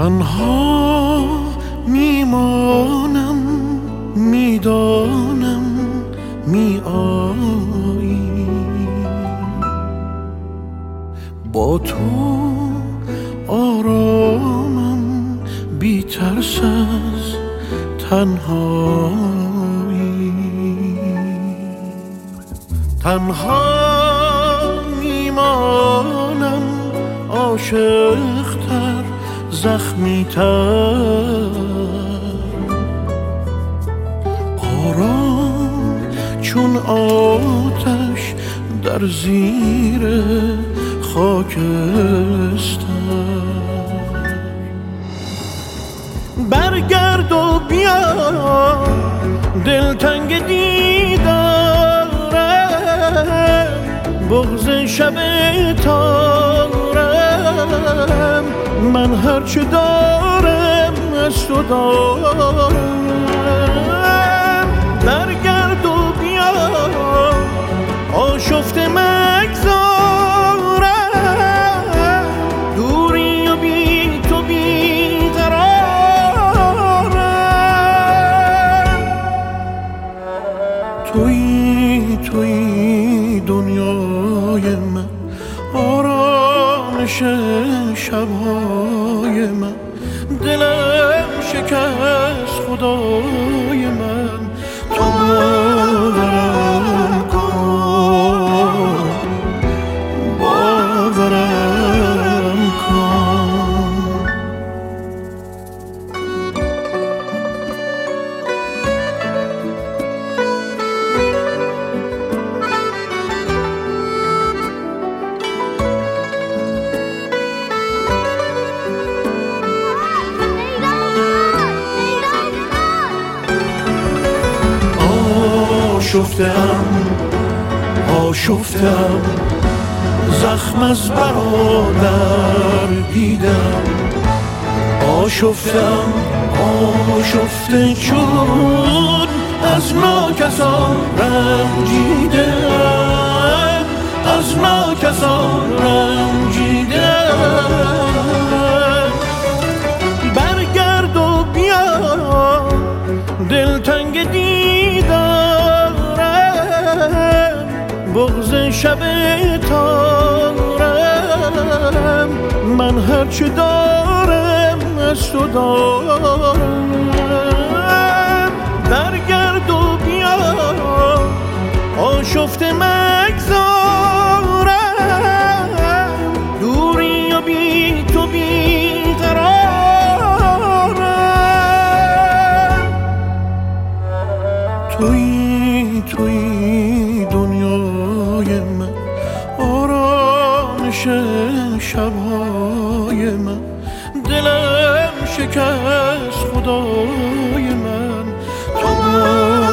تنها میمانم، میدانم میآیی، با تو آرامم، بی ترس از تنهایی. تنها میمانم، عاشق‌تر، زخمی‌تر، آرام چون آتش در زیر خاکستر. برگرد و بیا، دلتنگ دیدارم، بغض شب تارم، من هرچه دارم از تو دارم. برگرد و بیا، آشفته مگذارم، دوری و بی تو بی قرارم. توی دنیای من، آرامش شبهای من، دلم شکست خدای من. تو باورم کن، باورم کن. آشفتم، زخم از برادر دیدم. آشفته چون از ناکسان رنجیدم، از ناکسان رنجیدم. برگرد و بیا، دلتنگ دیدارم، بغض شب تارم، من هرچه دارم از تو دارم. برگرد و بیا، آشفته مگذارم، دوری و بی تو بی قرارم. توی دنیای من، آرامش شبهای من، دلم شکست خدای من. تو